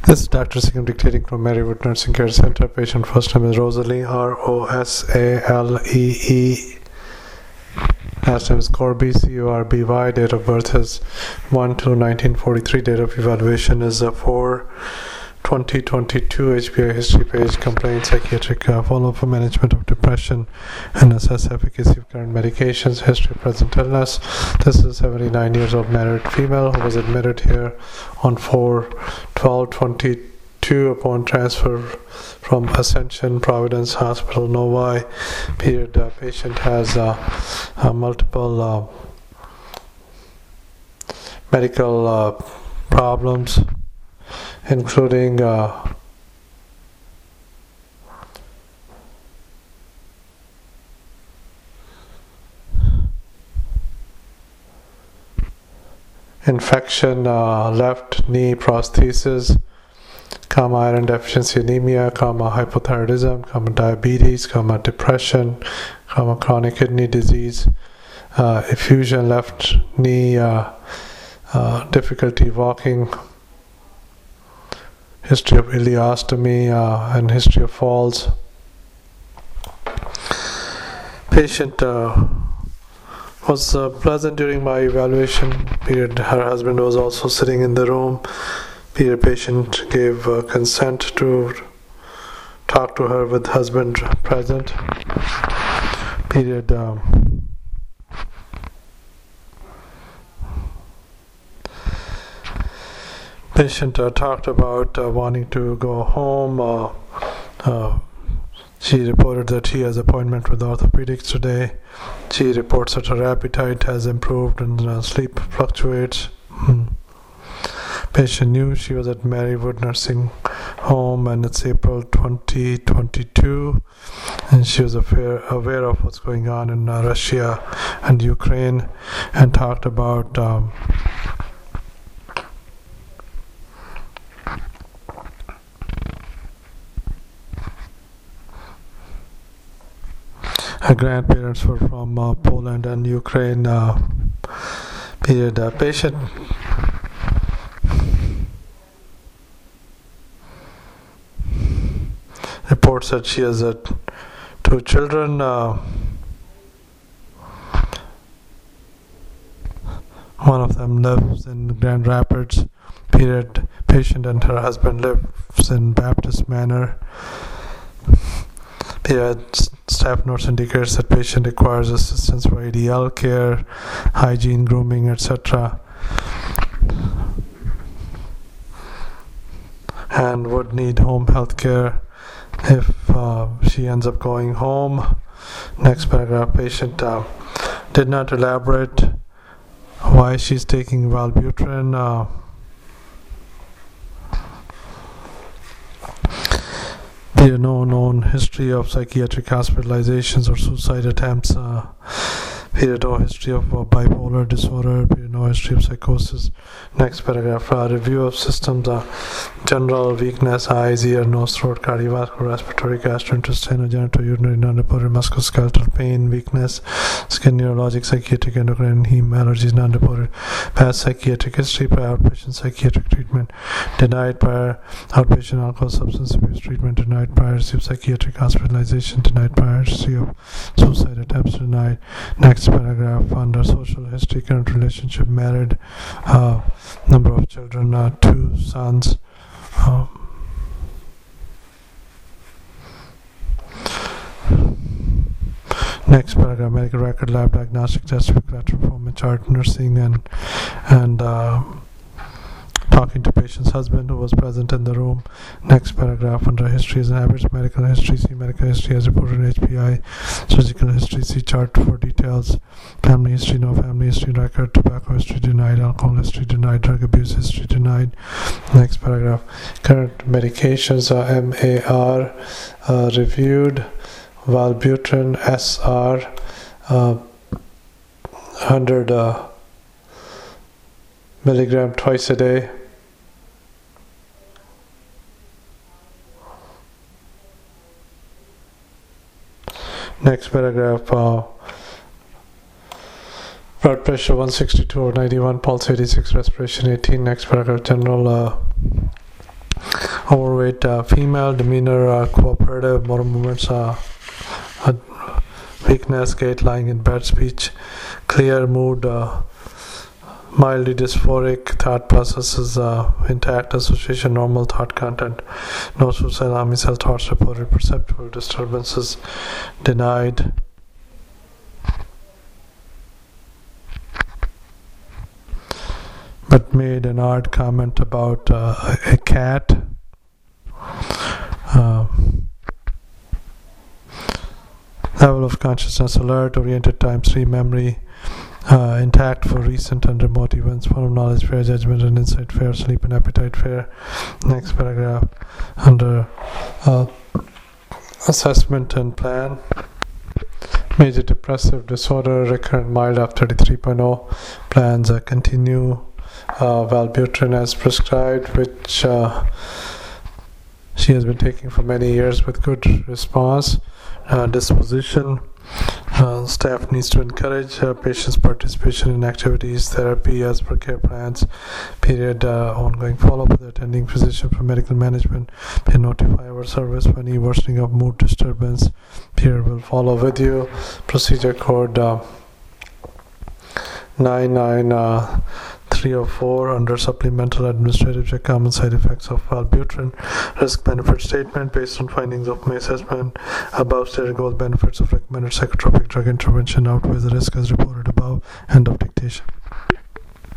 This is Dr. Singh dictating from Marywood Nursing Care Center. Patient first name is Rosalie, Rosalee. Last name is Corby, Corby. Date of birth is 1/2/1943. Date of evaluation is 4/2022. HBI history page. Complaint psychiatric follow-up for management of depression and assess efficacy of current medications. History of present illness. This is a 79 years old married female who was admitted here on 4/12/22 upon transfer from Ascension Providence Hospital, Novi. Patient has multiple medical problems, including infection, left knee prosthesis, iron deficiency anemia, hypothyroidism, diabetes, depression, chronic kidney disease, effusion, left knee, difficulty walking, history of ileostomy, and history of falls. Patient was pleasant during my evaluation period. Her husband was also sitting in the room. Patient gave consent to talk to her with husband present. Patient talked about wanting to go home. She reported that she has appointment with orthopedics today. She reports that her appetite has improved and sleep fluctuates. Patient knew she was at Marywood Nursing Home, and it's April 2022, and she was aware of what's going on in Russia and Ukraine, and talked about her grandparents were from Poland and Ukraine. Patient reports that she has 2 children. One of them lives in Grand Rapids. Patient and her husband lives in Baptist Manor. Staff notes indicates that patient requires assistance for ADL care, hygiene, grooming, etc., and would need home health care if she ends up going home. Next paragraph. Patient did not elaborate why she's taking Wellbutrin. There are no known history of psychiatric hospitalizations or suicide attempts. No history of bipolar disorder. No history of psychosis. Next paragraph. Review of systems: general weakness, eyes, ear, nose, throat, cardiovascular, respiratory, gastrointestinal, genitourinary, non-reported musculoskeletal pain, weakness, skin, neurologic, psychiatric, endocrine, heme, allergies, non-reported. Past psychiatric history, prior outpatient psychiatric treatment, denied prior outpatient alcohol substance abuse treatment, denied prior history of psychiatric hospitalization, denied prior history of suicide attempts, denied. Next paragraph. Under social history, current relationship, married, number of children, 2 sons. Next paragraph. Medical record, lab diagnostic test, performance chart, nursing, and talking to patient's husband who was present in the room. Next paragraph. Under histories and habits, medical history, see medical history as reported in HPI. Surgical history, see chart for details. Family history, no family history record. Tobacco history denied. Alcohol history denied. Drug abuse history denied. Next paragraph. Current medications are MAR reviewed. Wellbutrin SR 100 milligram twice a day. Next paragraph. Blood pressure 162/91, pulse 86, respiration 18. Next paragraph. General overweight female, demeanor cooperative, motor movements weakness, gait, lying in bed, speech clear, mood mildly dysphoric, thought processes intact, association normal, thought content no suicidal, homicide thoughts reported, perceptual disturbances denied. But made an odd comment about a cat. Level of consciousness alert, oriented times 3 memory intact for recent and remote events, form of knowledge fair, judgment and insight fair, sleep and appetite fair. Next paragraph under assessment and plan. Major depressive disorder, recurrent mild of 33.0. Plans continue. Wellbutrin as prescribed, which she has been taking for many years with good response. Disposition. Staff needs to encourage patients' participation in activities, therapy as per care plans. Period. Ongoing follow-up with the attending physician for medical management. They notify our service for any worsening of mood disturbance. Period. Will follow with you. Procedure code 99304 under supplemental administrative check. Common side effects of Wellbutrin. Risk benefit statement based on findings of my assessment. Above stated goal benefits of recommended psychotropic drug intervention outweighs the risk as reported above. End of dictation.